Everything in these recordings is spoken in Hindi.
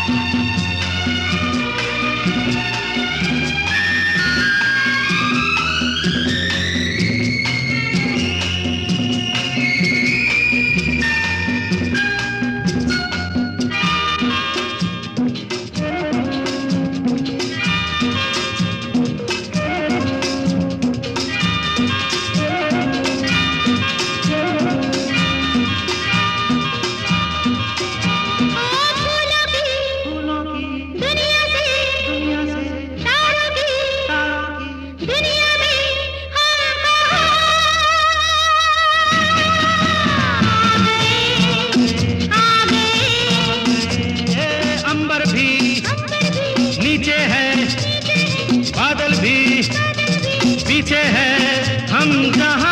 पीछे है हम जहां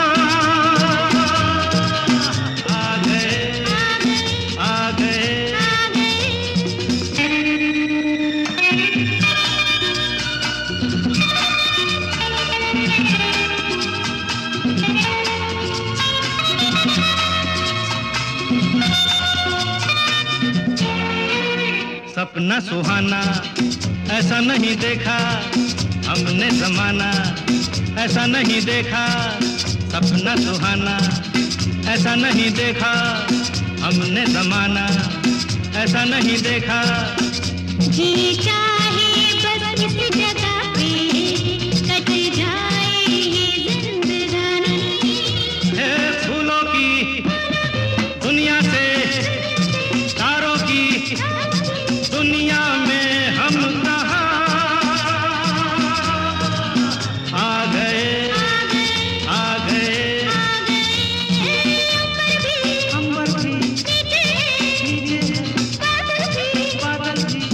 आ गए आ गए। सपना सुहाना ऐसा नहीं देखा हमने ज़माना, ऐसा नहीं देखा। सपना सुहाना ऐसा नहीं देखा हमने ज़माना, ऐसा नहीं देखा। जी चाहे बस इस जगह पे कट जाए ये जिंदगानी। है फूलों की दुनिया से तारों की दुनिया में हम कहाँ आ गए आ गए। अंबर भी बादल भी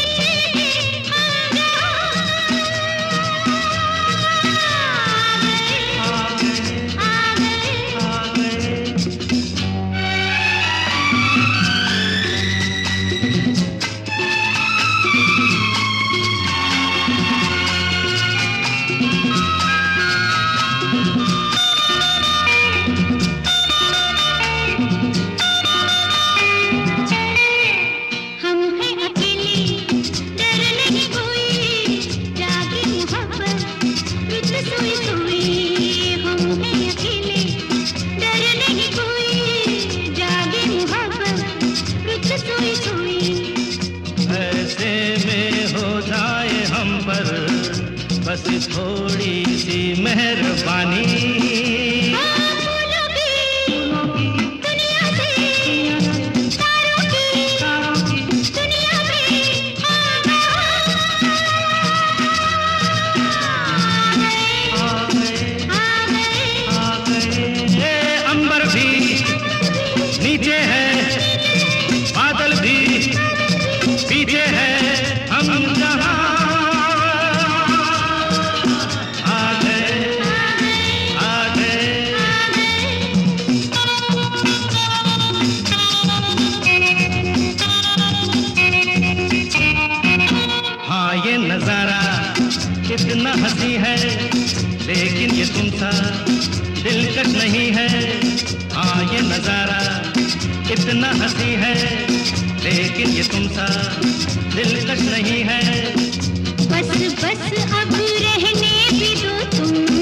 बस थोड़ी सी मेहरबानी। दुनिया से तारों की दुनिया में आ गए। अंबर भी नीचे है बादल भी पीछे है हम जहां नजारा कितना हंसी है लेकिन ये तुमसा दिलकश नहीं है। हाँ ये नजारा कितना हंसी है लेकिन ये तुमसा दिलकश नहीं है। बस बस अब रहने भी दो तुम।